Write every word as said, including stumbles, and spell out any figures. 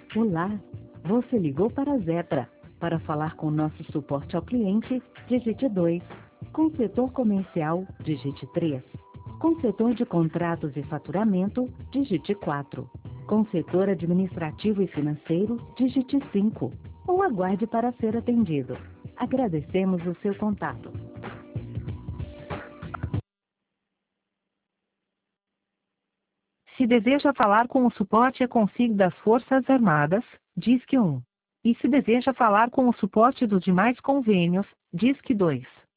Olá, você ligou para a Zetra. Para falar com nosso suporte ao cliente, digite dois. Com o setor comercial, digite três. Com o setor de contratos e faturamento, digite quatro. Com o setor administrativo e financeiro, digite cinco. Ou aguarde para ser atendido. Agradecemos o seu contato. Se deseja falar com o suporte e consigo das Forças Armadas, diz que um. E se deseja falar com o suporte dos demais convênios, diz que dois.